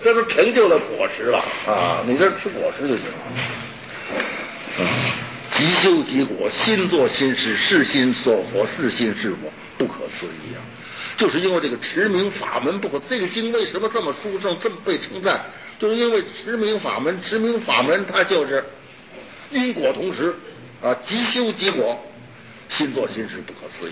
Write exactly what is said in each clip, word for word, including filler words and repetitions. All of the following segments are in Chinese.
这都成就了果实了啊！你这吃果实就行了。啊，即修即果，心作心事，是心所佛，是心是佛，不可思议啊！就是因为这个持名法门不可，这个经为什么这么殊胜，这么被称赞？就是因为持名法门，持名法门它就是因果同时啊，即修即果，心作心事，不可思议。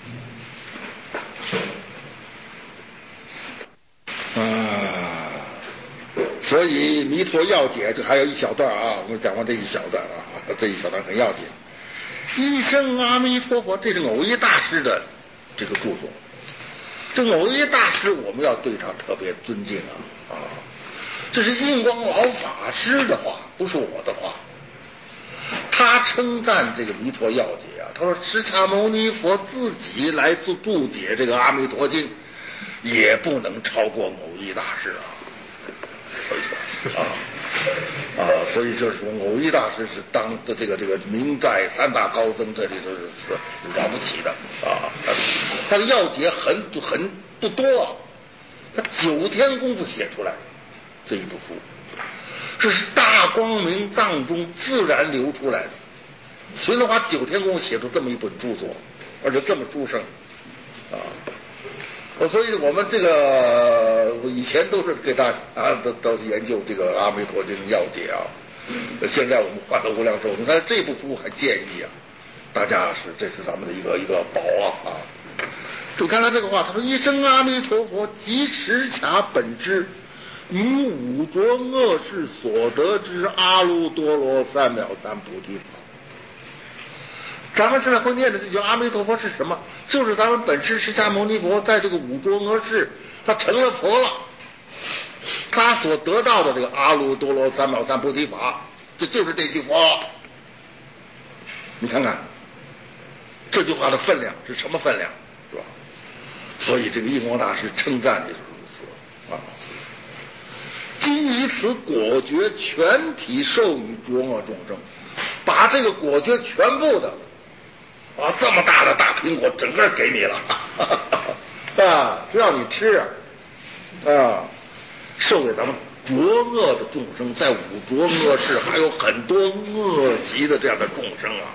啊，所以弥陀要解这还有一小段啊，我们讲完这一小段啊，这一小段很要紧。一生阿弥陀佛，这是耦一大师的这个著作。这耦一大师我们要对他特别尊敬啊啊！这是印光老法师的话，不是我的话。他称赞这个弥陀要解啊，他说释迦牟尼佛自己来注注解这个阿弥陀经，也不能超过耦一大师啊。啊啊，所以就是说耦一大师是当的这个这个名在三大高僧这里头是是了不起的啊。他的要解很很不多啊，他九天功夫写出来这一部书，这是大光明藏中自然流出来的。谁能花九天功夫写出这么一本著作，而且这么殊胜啊？所以我们这个以前都是给大家啊都都是研究这个阿弥陀经要解啊，现在我们换到无量寿，你看这部书还建议啊，大家是这是咱们的一个一个宝啊啊！你看他这个话，他说一生阿弥陀佛即持卡本知，于五浊恶世所得之阿耨多罗三藐三菩提法。咱们现在会念的这句阿弥陀佛是什么？就是咱们本师释迦牟尼佛在这个五浊恶世，他成了佛了，他所得到的这个阿耨多罗三藐三菩提法，这就是这句话。你看看这句话的分量是什么分量，是吧？所以这个印光大师称赞也是如此啊。今以此果决全体授予浊恶众生，把这个果决全部的啊，这么大的大苹果整个给你了啊，只要你吃啊，啊，授给咱们浊恶的众生，在五浊恶世还有很多恶极的这样的众生啊。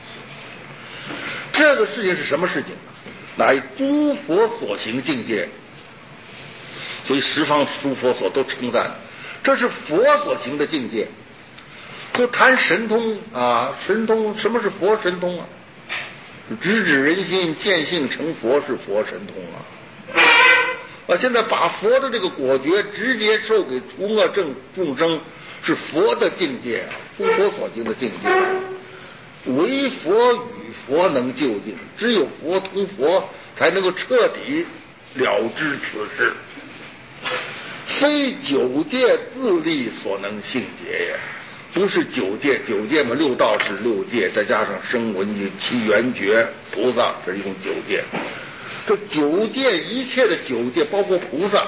这个事情是什么事情？乃诸佛所行境界，所以十方诸佛所都称赞，这是佛所行的境界。就谈神通啊，神通什么是佛神通啊？直指人心，见性成佛是佛神通啊！啊，现在把佛的这个果决直接授给除恶正众生，是佛的境界啊，诸佛所行的境界。唯佛与佛能究竟，只有佛通佛，才能够彻底了知此事。非九界自力所能性解也。不是九界，九界嘛，六道是六界，再加上声闻及其缘觉菩萨，这一共九界。这九界一切的九界，包括菩萨，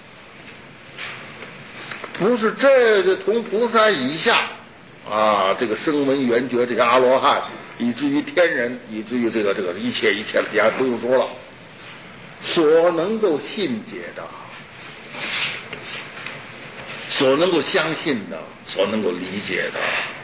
不是这个同菩萨以下啊，这个声闻缘觉这些阿罗汉，以至于天人，以至于这个这个一切一切的也不用说了，所能够信解的，所能够相信的，所能够理解的，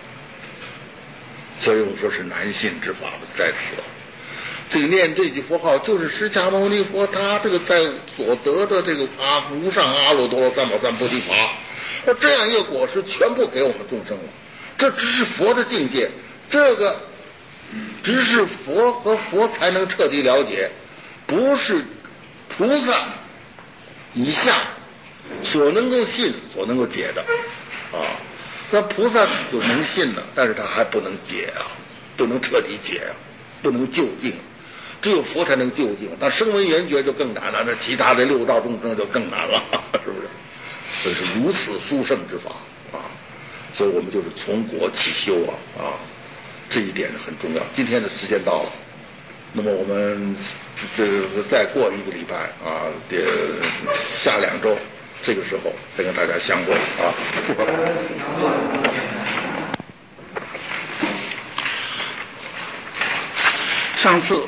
所以我们说是难信之法在此。这个念这句佛号，就是释迦牟尼佛他这个在所得的这个阿无上阿耨多罗三藐三菩提法，那这样一个果实全部给我们众生了。这只是佛的境界，这个只是佛和佛才能彻底了解，不是菩萨以下所能够信、所能够解的啊。那菩萨就能信了，但是他还不能解啊，不能彻底解啊，不能究竟。只有佛才能究竟，但声闻缘觉就更难了，那其他的六道众生就更难了，是不是？这是如此殊胜之法啊！所以我们就是从果起修啊啊，这一点很重要。今天的时间到了，那么我们这个再过一个礼拜啊，得下两周，这个时候再跟大家相会啊。上次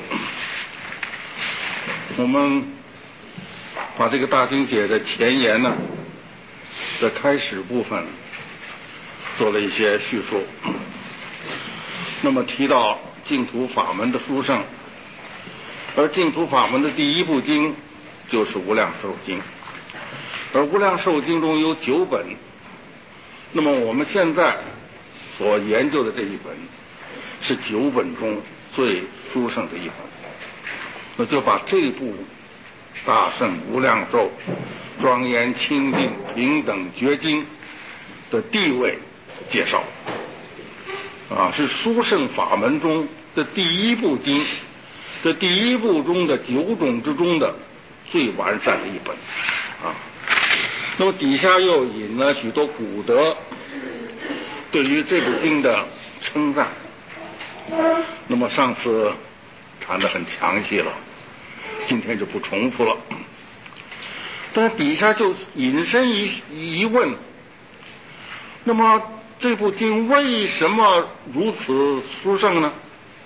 我们把这个大经解的前言呢的开始部分做了一些叙述。那么提到净土法门的殊胜，而净土法门的第一部经就是无量寿经，而无量寿经中有九本，那么我们现在所研究的这一本是九本中最殊胜的一本，那就把这部大圣无量寿庄严清净平等觉经的地位介绍啊，是殊胜法门中的第一部经，这第一部中的九种之中的最完善的一本啊。那么底下又引了许多古德对于这部经的称赞，那么上次谈得很详细了，今天就不重复了。但底下就引申一疑问，那么这部经为什么如此殊胜呢？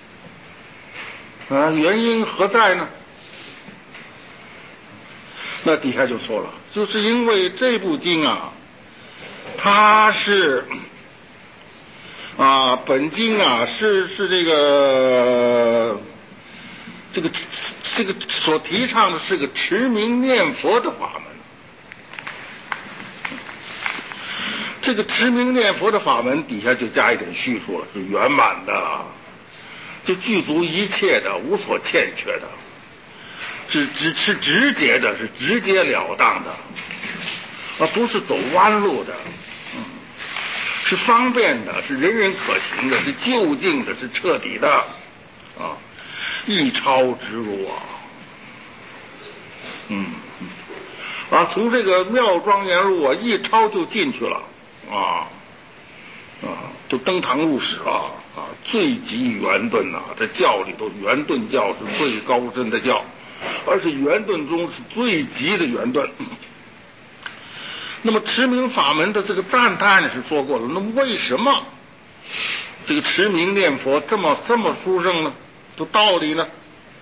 啊，原因何在呢？那底下就说了，就是因为这部经啊，它是啊，本经啊是是这个这个这个所提倡的是个持名念佛的法门。这个持名念佛的法门底下就加一点叙述了，是圆满的，就具足一切的，无所欠缺的，是直是直接的，是直截了当的，而不是走弯路的，嗯，是方便的，是人人可行的，是就近的，是彻底的，啊，一超直入啊，嗯嗯，啊，从这个妙庄严路啊，一超就进去了。啊啊，都登堂入室了啊！最极圆顿呐、啊，在教里头，圆顿教是最高深的教，而且圆顿中是最极的圆顿。那么持名法门的这个赞叹是说过了，那么为什么这个持名念佛这么这么殊胜呢？这道理呢？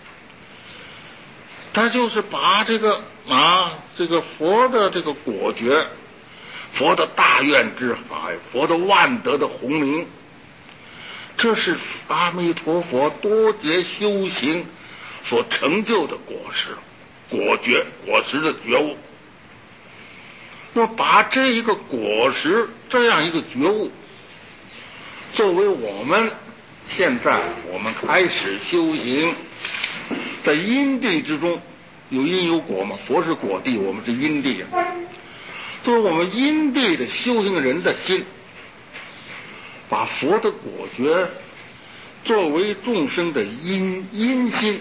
他就是把这个啊，这个佛的这个果觉。佛的大愿之法，佛的万德的宏名，这是阿弥陀佛多劫修行所成就的果实，果觉果实的觉悟。那么把这一个果实，这样一个觉悟，作为我们现在我们开始修行，在因地之中，有因有果嘛，佛是果地，我们是因地啊。就是我们因地的修行人的心，把佛的果觉作为众生的因因心，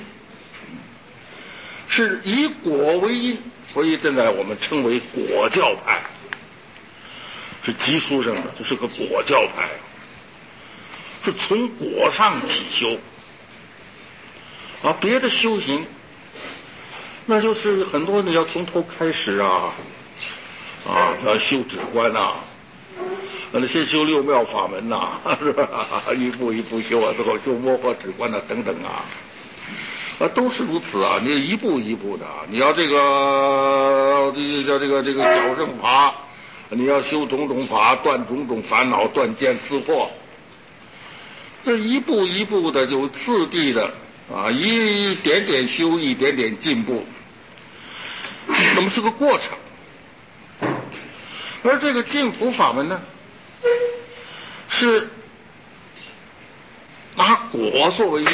是以果为因，所以现在我们称为果教派，是极殊胜的，这是个果教派，是从果上起修啊，别的修行那就是很多你要从头开始啊。啊，要修止观呐、啊，那先修六妙法门呐、啊，是吧？一步一步修啊，最后修摸惑止观呐、啊，等等啊，啊，都是如此啊。你一步一步的，你要这个这叫这个这个矫正法，你要修种种法，断种种烦恼，断见思惑，这一步一步的就次第的啊，一点点修，一点点进步，那么是个过程。而这个净土法门呢，是拿果作为因，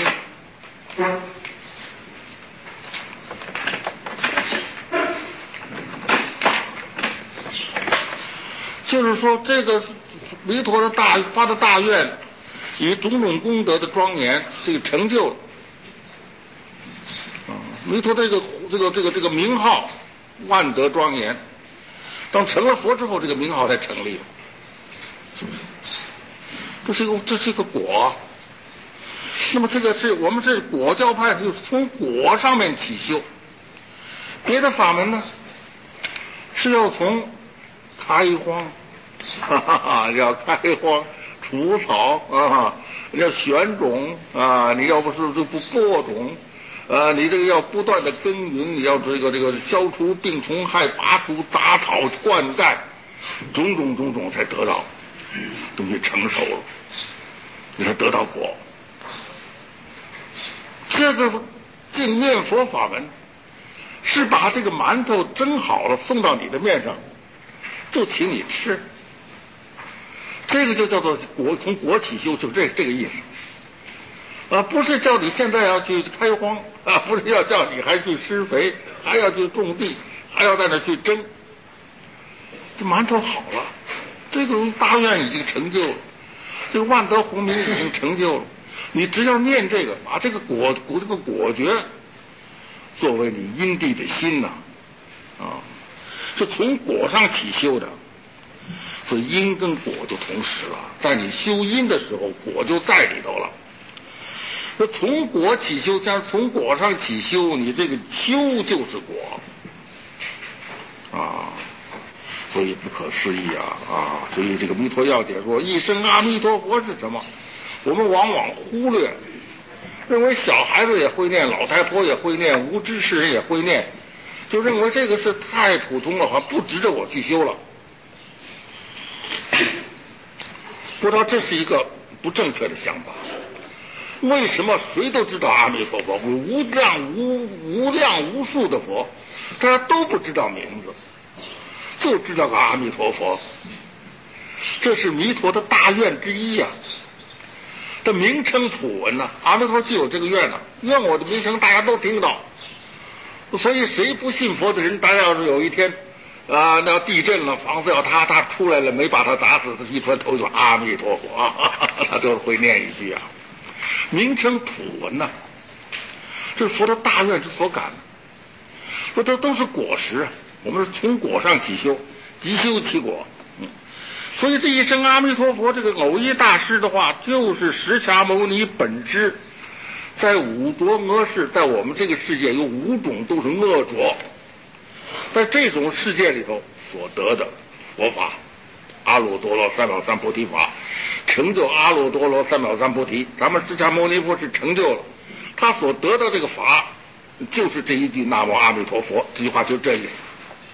就是说这个弥陀的大发的大愿，以种种功德的庄严，这个成就了啊，弥陀这个这个这个这个名号万德庄严。当成了佛之后，这个名号才成立了，是不是？这是一个这是一个果。那么这个是我们这果教派，就是从果上面起修。别的法门呢，是要从开荒，哈哈哈，要开荒除草啊，要选种啊，你要不是就不播种。呃，你这个要不断的耕耘，你要这个这个消除病虫害，拔除杂草，灌溉， 种种种种才得到东西成熟了，你才得到果。这个净念佛法门是把这个馒头蒸好了送到你的面上，就请你吃，这个就叫做果，从果起修，就这这个意思啊，不是叫你现在要去开荒啊，不是要叫你还去施肥，还要去种地，还要在那去蒸。这馒头好了，这个大愿已经成就了，这个万德洪名已经成就了。你只要念这个，把这个果果这个果觉作为你因地的心呐，啊，是从果上起修的，所以因跟果就同时了。在你修因的时候，果就在里头了。那从果起修，加上从果上起修，你这个修就是果啊，所以不可思议啊啊！所以这个弥陀要解说一声阿弥陀佛是什么？我们往往忽略，认为小孩子也会念，老太婆也会念，无知识人也会念，就认为这个是太普通了，好像不值得我去修了。不知道这是一个不正确的想法。为什么谁都知道阿弥陀佛，无量无无量无数的佛，大家都不知道名字，就知道个阿弥陀佛？这是弥陀的大愿之一呀、啊。的名称普闻呢、啊，阿弥陀就有这个愿呢、啊，愿我的名称大家都听到。所以谁不信佛的人，大家要是有一天啊，那地震了，房子要塌，他出来了没把他砸死，他一出来头就阿弥陀佛，啊、他就会念一句啊。名称普闻呢、啊，这是佛的大愿之所感。说这都是果实，我们是从果上起修，即修其果。嗯。所以这一声阿弥陀佛，这个藕益大师的话，就是释迦牟尼本师在五浊恶世，在我们这个世界有五种都是恶浊，在这种世界里头所得的佛法，阿耨多罗三藐三菩提法，成就阿耨多罗三藐三菩提。咱们释迦牟尼佛是成就了，他所得到这个法，就是这一句南无阿弥陀佛，这句话就这意思，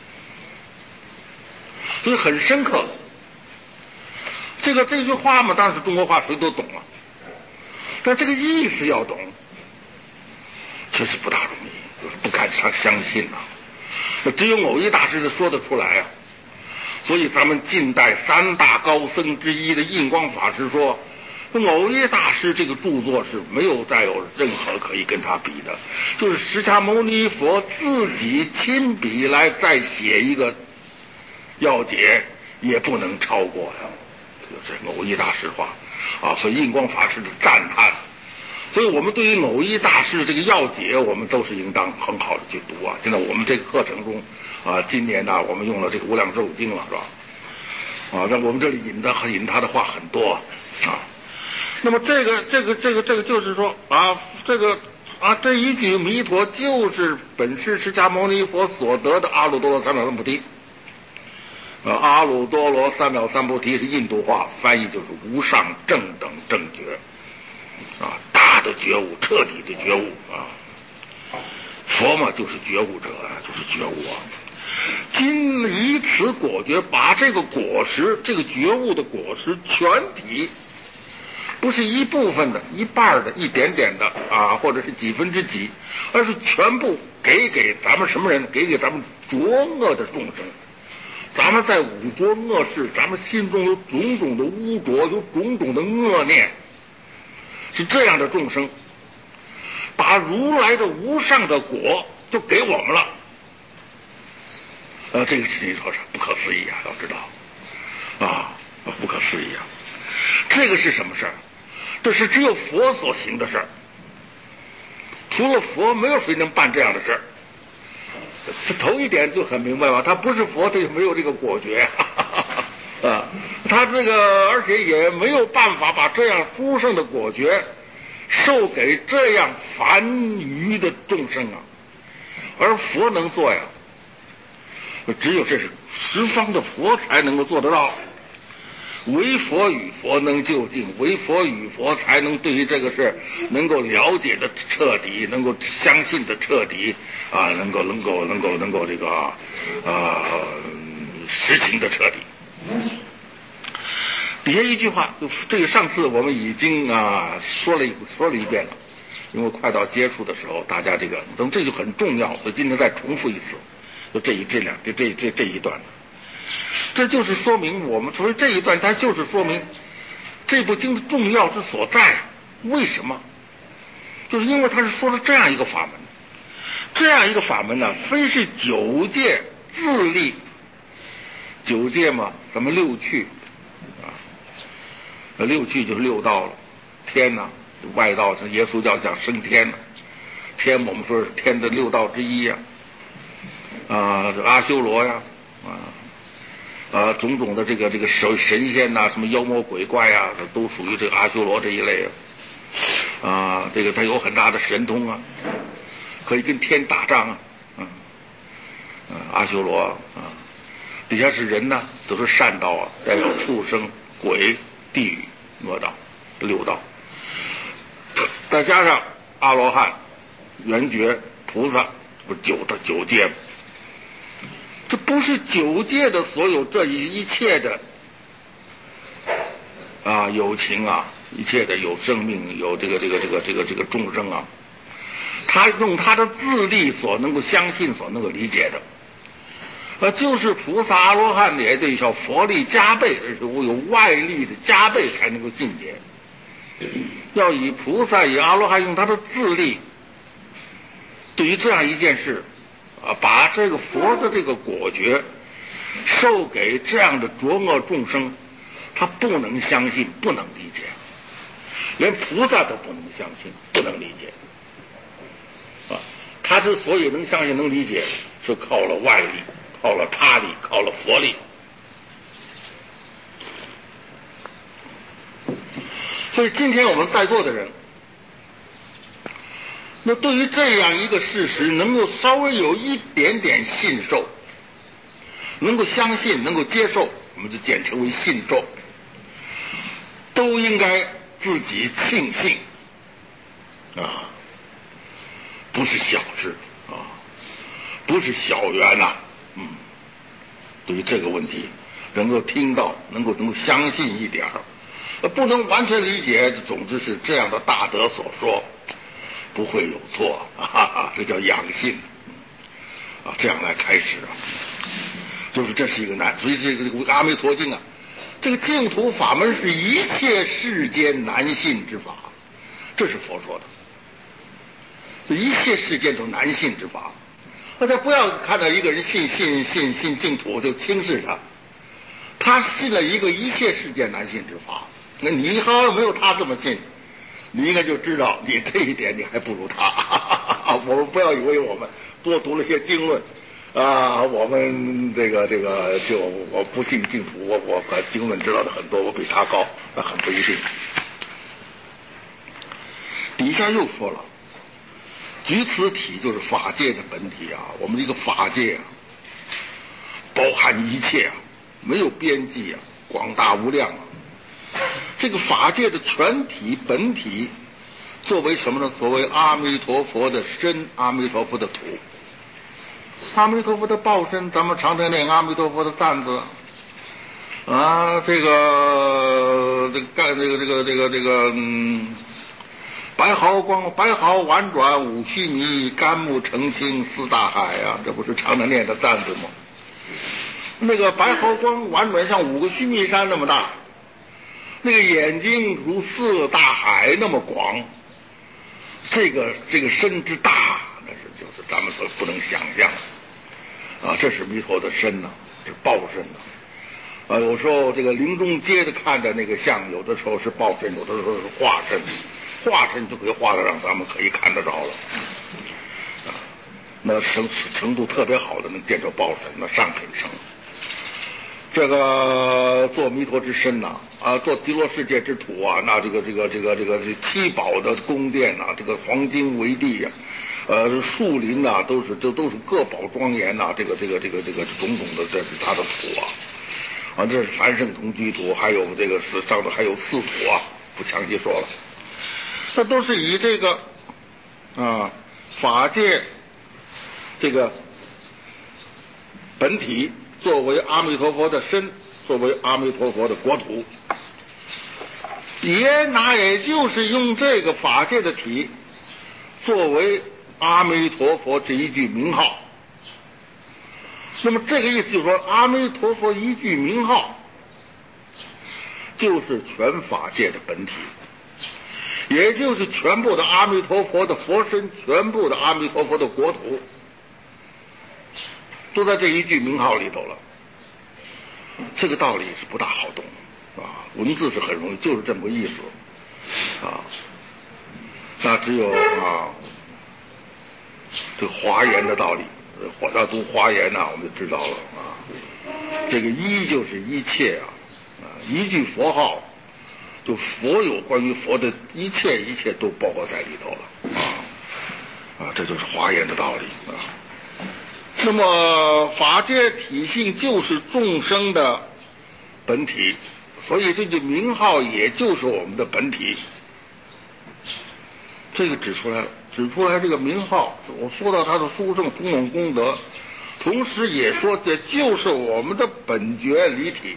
所以很深刻。这个这句话嘛，当然是中国话，谁都懂了。但这个意思要懂，确实不大容易，就是不敢相相信呐、啊。只有藕益大师说得出来啊。所以咱们近代三大高僧之一的印光法师说，藕益大师这个著作是没有再有任何可以跟他比的，就是释迦牟尼佛自己亲笔来再写一个要解，也不能超过呀。这是藕益大师话啊，所以印光法师的赞叹。所以我们对于藕益大师这个要解，我们都是应当很好的去读啊。现在我们这个课程中啊，今年呢、啊，我们用了这个无量寿经了，是吧？啊，在我们这里引的引他的话很多啊。那么这个这个这个这个就是说啊，这个啊这一句弥陀就是本师释迦牟尼佛所得的阿耨多罗三藐三菩提。呃，阿耨多罗三藐三菩提是印度话，翻译就是无上正等正觉，啊，大的觉悟，彻底的觉悟啊。佛嘛，就是觉悟者啊，就是觉悟啊。今以此果觉，把这个果实，这个觉悟的果实全体，不是一部分的、一半的、一点点的啊，或者是几分之几，而是全部给给咱们什么人？给给咱们浊恶的众生。咱们在五浊恶世，咱们心中有种种的污浊，有种种的恶念，是这样的众生，把如来的无上的果就给我们了。呃，这个事情说是不可思议啊，要知道啊，不可思议啊。这个是什么事儿？这是只有佛所行的事儿，除了佛，没有谁能办这样的事儿。这头一点就很明白吧，他不是佛，他就没有这个果觉啊，他这个而且也没有办法把这样殊胜的果觉授给这样凡愚的众生啊，而佛能做呀，只有这是十方的佛才能够做得到。唯佛与佛能究竟，唯佛与佛才能对于这个事能够了解的彻底，能够相信的彻底啊，能够能够能够能够这个啊、呃、实行的彻底底下一句话，这个上次我们已经啊说了一说了一遍了，因为快到结束的时候，大家这个等这就很重要，所以今天再重复一次，就这一这两这这这这一段，这就是说明我们所以这一段，它就是说明这部经的重要之所在。为什么？就是因为它是说了这样一个法门，这样一个法门呢，非是九界自立。九界嘛，咱们六趣啊，六趣就是六道了。天呢，外道是耶稣教讲升天呢，天我们说是天的六道之一呀，啊，这阿修罗呀，啊，啊，种种的这个这个神神仙呐、啊，什么妖魔鬼怪呀、啊，都属于这个阿修罗这一类啊。啊，这个他有很大的神通啊，可以跟天打仗啊，嗯、啊，阿修罗啊。底下是人呢，都是善道啊，代表畜生、鬼、地狱、恶道六道，再加上阿罗汉、圆觉、菩萨，不是九的九界吗？这不是九界的所有这一一切的啊有情啊，一切的有生命、有这个这个这个这个这个众生啊，他用他的自力所能够相信、所能够理解的。呃，就是菩萨、阿罗汉也得要佛力加倍，而且我有外力的加倍才能够信解。要以菩萨、以阿罗汉用他的自力，对于这样一件事，啊，把这个佛的这个果觉授给这样的浊恶众生，他不能相信，不能理解，连菩萨都不能相信，不能理解。啊，他之所以能相信、能理解，是靠了外力。靠了他力，靠了佛力，所以今天我们在座的人，那对于这样一个事实，能够稍微有一点点信受，能够相信，能够接受，我们就简称为信受，都应该自己庆幸啊，不是小事啊，不是小缘呐、啊。嗯，对于这个问题，能够听到，能够能够相信一点儿，不能完全理解，总之是这样的大德所说，不会有错啊哈哈，这叫养信啊，这样来开始啊，就是这是一个难，所以这个这个阿弥陀经啊，这个净土法门是一切世间难信之法，这是佛说的，一切世间都难信之法。大家不要看到一个人信信信信净土就轻视他，他信了一个一切世界难信之法，那你好像没有他这么信，你应该就知道你这一点你还不如他。我们不要以为我们多读了些经论啊，我们这个这个就我不信净土，我我把经论知道的很多，我比他高，那很不一定。底下又说了。举此体就是法界的本体啊，我们这个法界啊，包含一切啊，没有边际啊，广大无量啊。这个法界的全体本体，作为什么呢？作为阿弥陀佛的身，阿弥陀佛的土。阿弥陀佛的报身，咱们常常念阿弥陀佛的赞字啊，这个这个干这个这个这个这个嗯。白毫光，白毫婉转五须弥，甘木澄清四大海啊，这不是常常念的赞字吗？那个白毫光婉转像五个须弥山那么大，那个眼睛如四大海那么广，这个这个身之大，那是就是咱们所不能想象啊！这是弥陀的身呐、啊，是报身呐、啊。啊，有时候这个临终接着看的那个像，有的时候是报身，有的时候是化身。化身就可以化得让咱们可以看得着了，啊，那程程度特别好的能见着报身，那上品生。这个做弥陀之身呐、啊，啊，做极乐世界之土啊，那这个这个这个这个七宝的宫殿呐、啊，这个黄金为地呀、啊，呃，树林呐、啊，都是这都是各宝庄严呐、啊，这个这个这个这个种种的，这是他的土啊，啊，这是凡圣同居土，还有这个是上头还有四土啊，不详细说了。这都是以这个啊法界这个本体作为阿弥陀佛的身作为阿弥陀佛的国土，也那也就是用这个法界的体作为阿弥陀佛这一句名号。那么这个意思就是说，阿弥陀佛一句名号就是全法界的本体，也就是全部的阿弥陀佛的佛身，全部的阿弥陀佛的国土都在这一句名号里头了。这个道理是不大好懂啊，文字是很容易，就是这么个意思啊。那只有啊这个华严的道理，我要读华严呐、啊，我们就知道了啊。这个一就是一切啊，啊，一句佛号，就佛有关于佛的一切一切都包括在里头了啊啊，这就是华严的道理啊。那么法界体性就是众生的本体，所以这句名号也就是我们的本体。这个指出来了，指出来这个名号，我说到他的殊胜种种功德，同时也说这就是我们的本觉离体，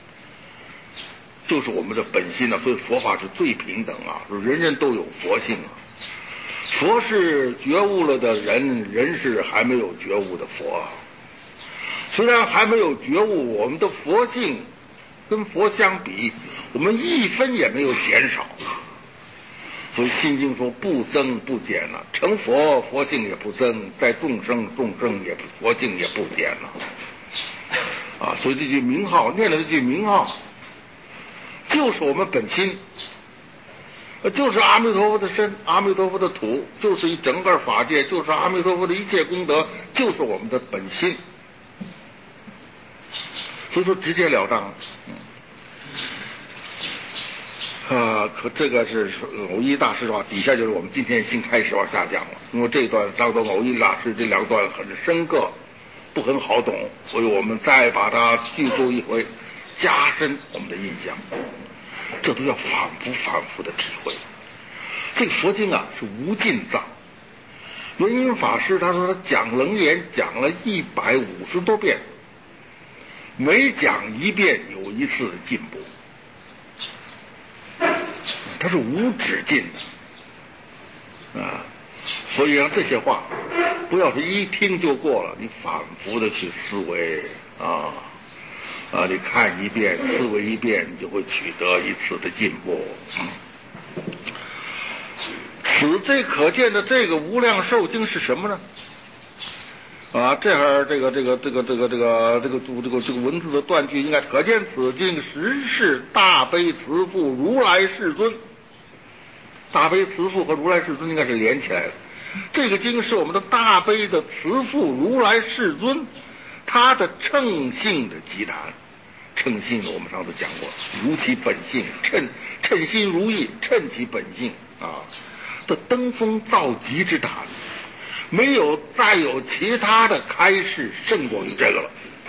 就是我们的本心啊。所以佛法是最平等啊，人人都有佛性啊。佛是觉悟了的人，人是还没有觉悟的佛啊。虽然还没有觉悟，我们的佛性跟佛相比，我们一分也没有减少。所以心经说不增不减了，成佛佛性也不增，在众生众生也佛性也不减了啊。所以这句名号，念了这句名号，就是我们本心，就是阿弥陀佛的身，阿弥陀佛的土，就是一整个法界，就是阿弥陀佛的一切功德，就是我们的本心。所以说直截了当。啊，可这个是偶一大师的话，底下就是我们今天新开始往下讲了。因为这一段张总偶一大师这两段很深刻，不很好懂，所以我们再把它叙述一回，加深我们的印象。这都要反复反复的体会。这个佛经啊是无尽藏。圆音法师他说他讲楞严讲了一百五十多遍，每讲一遍有一次的进步。它是无止境的啊，所以让这些话不要是一听就过了，你反复的去思维啊啊，你看一遍思维一遍，你就会取得一次的进步。此最可见的这个无量寿经是什么呢？啊，这儿这个这个这个这个这个这个这个这个文字的断句应该可见此经实是大悲慈父如来世尊。大悲慈父和如来世尊应该是连起来的。这个经是我们的大悲的慈父如来世尊，他的称性的集谈。称性我们上次讲过，如其本性，称称心如意，称其本性啊的登峰造极之谈。没有再有其他的开示胜过于这个了。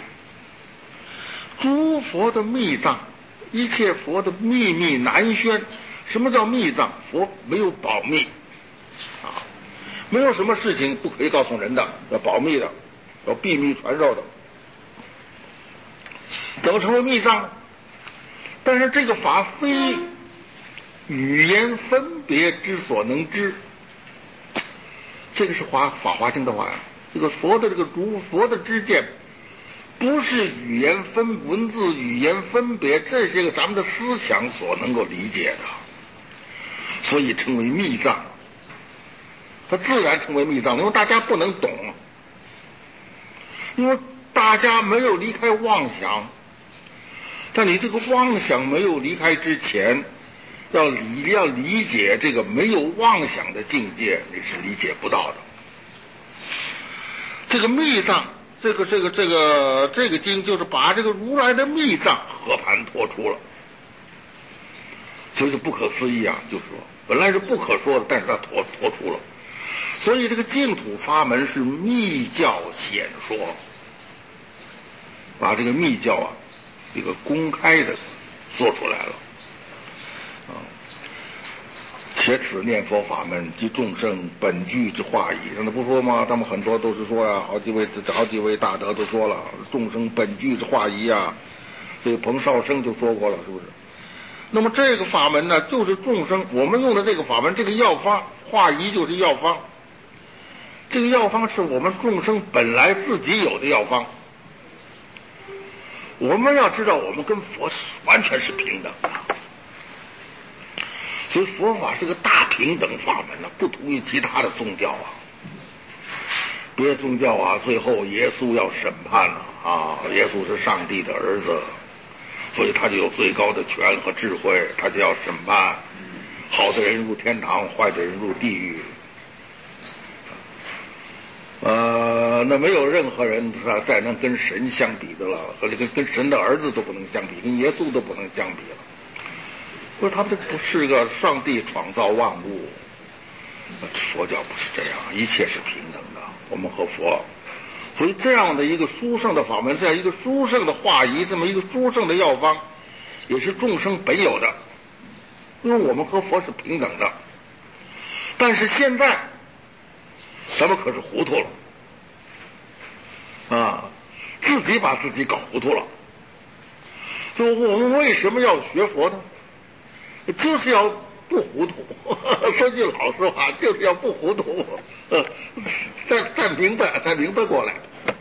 诸佛的密藏，一切佛的秘密难宣。什么叫密藏？佛没有保密啊，没有什么事情不可以告诉人的，要保密的，要秘密传授的。怎么成为密藏？但是这个法非语言分别之所能知。这个是华法华经的话呀，这个佛的这个诸佛的知见，不是语言分文字语言分别这些个咱们的思想所能够理解的，所以称为密藏。它自然成为密藏，因为大家不能懂，因为大家没有离开妄想。但你这个妄想没有离开之前，要理要理解这个没有妄想的境界，你是理解不到的。这个密藏，这个这个这个这个经就是把这个如来的密藏和盘托出了，所以是不可思议啊！就是说，本来是不可说的，但是他托托出了。所以这个净土法门是密教显说，把这个密教啊，这个公开的说出来了。且此念佛法门及众生本具之化矣。那不说吗？他们很多都是说呀、啊，好几位好几位大德都说了，众生本具之化矣啊。 这个彭绍生就说过了，是不是？那么这个法门呢，就是众生我们用的这个法门，这个药方化仪就是药方，这个药方是我们众生本来自己有的药方。我们要知道，我们跟佛完全是平等的，所以佛法是个大平等法门呢、啊，不同于其他的宗教啊。别的宗教啊，最后耶稣要审判了 啊, 啊，耶稣是上帝的儿子，所以他就有最高的权和智慧，他就要审判，好的人入天堂，坏的人入地狱。呃，那没有任何人他再能跟神相比的了，和这个跟神的儿子都不能相比，跟耶稣都不能相比了。不是他们这不是个上帝创造万物，佛教不是这样，一切是平等的，我们和佛。所以这样的一个殊胜的法门，这样一个殊胜的化仪，这么一个殊胜的药方，也是众生本有的，因为我们和佛是平等的。但是现在咱们可是糊涂了啊，自己把自己搞糊涂了。所以我们为什么要学佛呢？就是要不糊涂。说句老实话，就是要不糊涂，呃，再再明白，再明白过来。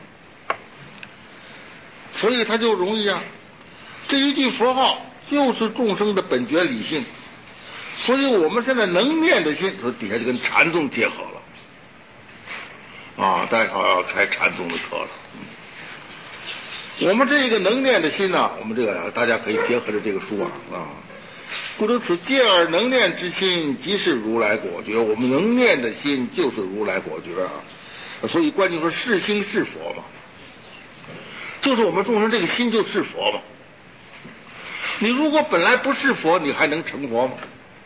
所以他就容易啊，这一句佛号就是众生的本觉理性。所以我们现在能念的心，底下就跟禅宗结合了。啊，待会儿要开禅宗的课了。嗯、我们这个能念的心呢、啊，我们这个大家可以结合着这个书啊啊。故知此戒而能念之心，即是如来果觉。我们能念的心就是如来果觉啊。所以关键说是心是佛嘛，就是我们众生这个心就是佛嘛。你如果本来不是佛，你还能成佛吗？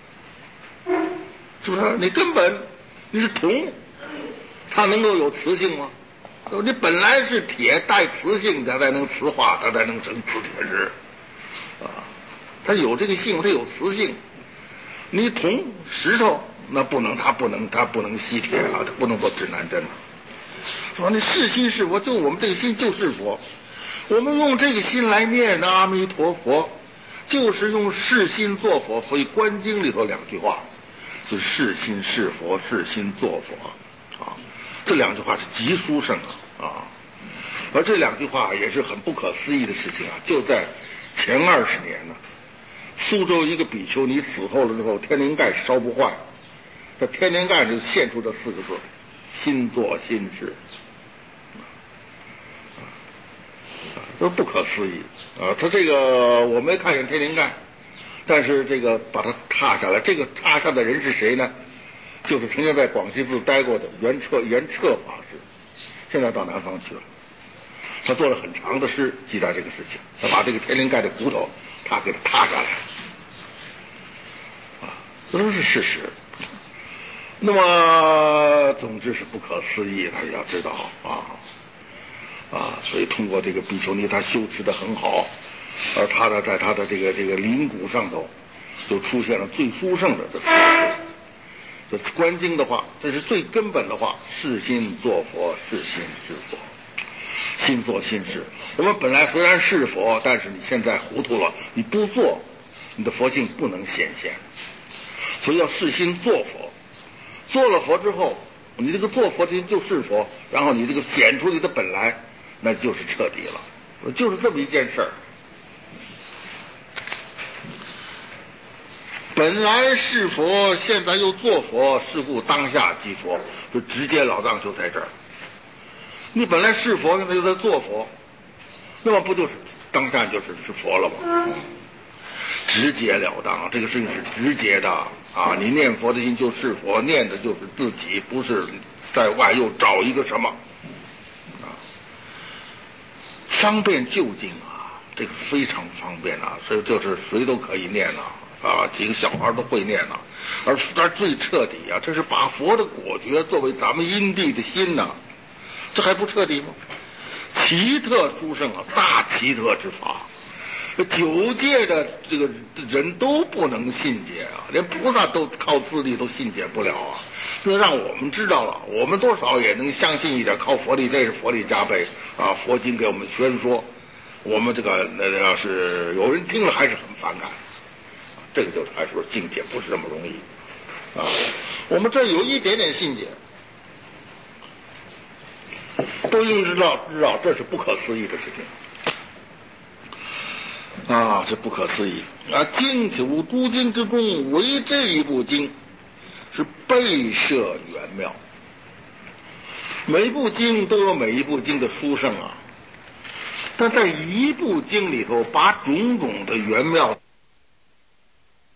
是不是？你根本你是铜。它能够有磁性吗？你本来是铁带磁性，它才能磁化，它才能成磁铁石啊。它有这个性，它有磁性。你铜石头那不能，它不能，它不能吸铁啊，它不能做指南针。说那是心是佛，就我们这个心就是佛。我们用这个心来念阿弥陀佛，就是用是心做佛。所以《观经》里头两句话就是是心是佛，是心做佛啊。这两句话是极殊胜啊啊！而这两句话也是很不可思议的事情啊！就在前二十年呢，苏州一个比丘尼死后了之后，天灵盖烧不坏，这天灵盖就现出这四个字：心作心事，都不可思议啊！他这个我没看见天灵盖，但是这个把它踏下来，这个踏下的人是谁呢？就是曾经在广西寺待过的圆彻圆彻法师，现在到南方去了。他做了很长的诗记载这个事情，他把这个天灵盖的骨头他给它塌下来啊，这都是事实。那么总之是不可思议，他要知道啊啊，所以通过这个比丘尼他修持的很好，而他的在他的这个这个灵骨上头就出现了最殊胜的这四个字。这观经的话，这是最根本的话，是心作佛，是心是佛，心作心是。我们本来虽然是佛，但是你现在糊涂了，你不做，你的佛性不能显现，所以要是心做佛。做了佛之后，你这个做佛心就是佛，然后你这个显出你的本来，那就是彻底了，就是这么一件事儿。本来是佛，现在又做佛，是故当下即佛，就直截了当就在这儿。你本来是佛，现在又在做佛，那么不就是当下就是是佛了吗？嗯、直截了当，这个事情是直接的啊！你念佛的心就是佛，念的就是自己，不是在外又找一个什么啊？方便就近啊，这个非常方便啊，所以就是谁都可以念啊。啊，几个小孩都会念了，而而最彻底啊，这是把佛的果觉作为咱们因地的心呐、啊，这还不彻底吗？奇特殊胜啊，大奇特之法，九界的这个人都不能信解啊，连菩萨都靠自力都信解不了啊。这让我们知道了，我们多少也能相信一点，靠佛力，这是佛力加倍啊！佛经给我们宣说， 我们这个那要是有人听了还是很反感，这个就是还是说境界不是这么容易啊。我们这有一点点信解，都应知道知道这是不可思议的事情啊，这不可思议啊！净土诸经之中，唯这一部经是备设圆妙。每部经都有每一部经的殊胜啊，但在一部经里头，把种种的圆妙